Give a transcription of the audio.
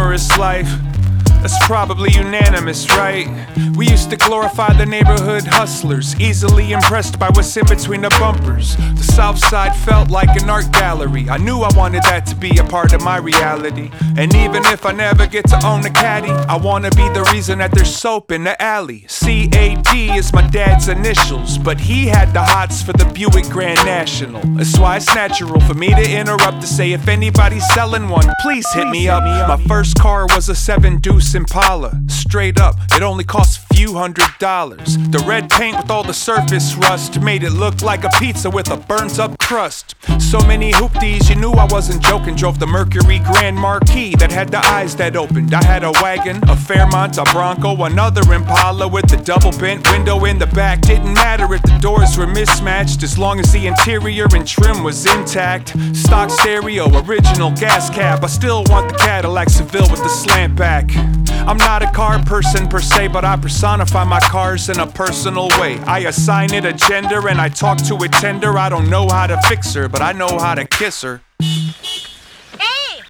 glamorous life. That's probably unanimous, right? We used to glorify the neighborhood hustlers, easily impressed by what's in between the bumpers. The South Side felt like an art gallery. I knew I wanted that to be a part of my reality. And even if I never get to own a caddy, I wanna be the reason that there's soap in the alley. C.A.D. is my dad's initials, but he had the hots for the Buick Grand National. That's why it's natural for me to interrupt to say, if anybody's selling one, please hit me up. My first car was a 7-deuce Impala. Straight up, it only cost few $100s. The red paint with all the surface rust made it look like a pizza with a burnt up crust. So many hoopties, you knew I wasn't joking. Drove the Mercury Grand Marquis that had the eyes that opened. I had a wagon, a Fairmont, a Bronco, another Impala with the double bent window in the back. Didn't matter if the doors were mismatched, as long as the interior and trim was intact. Stock stereo, original gas cap. I still want the Cadillac Seville with the slant back. I'm not a car person per se, but I personify my cars in a personal way. I assign it a gender and I talk to it tender. I don't know how to fix her, but I know how to kiss her.